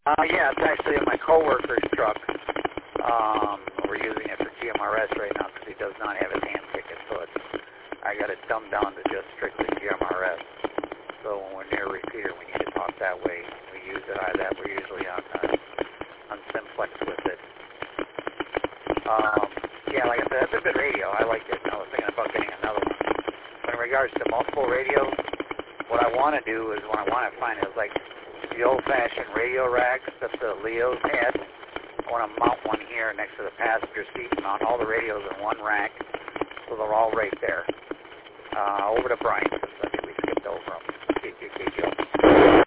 Yeah, it's actually in my coworker's truck. We're using it for GMRS right now because he does not have his hand ticket, so I got it dumbed down to just strictly GMRS. So when we're near a repeater, we need to talk that way. We use it out of that. We're usually on Simplex with it. Yeah, like I said, that's a good radio. I liked it. I was thinking about getting another one. But in regards to multiple radios, what I want to do is what I want to find is like the old-fashioned radio racks that the Leos had. I want to mount one here next to the passenger seat and mount all the radios in one rack so they're all right there. Over to Brian, since I think we skipped over them. KQKQ.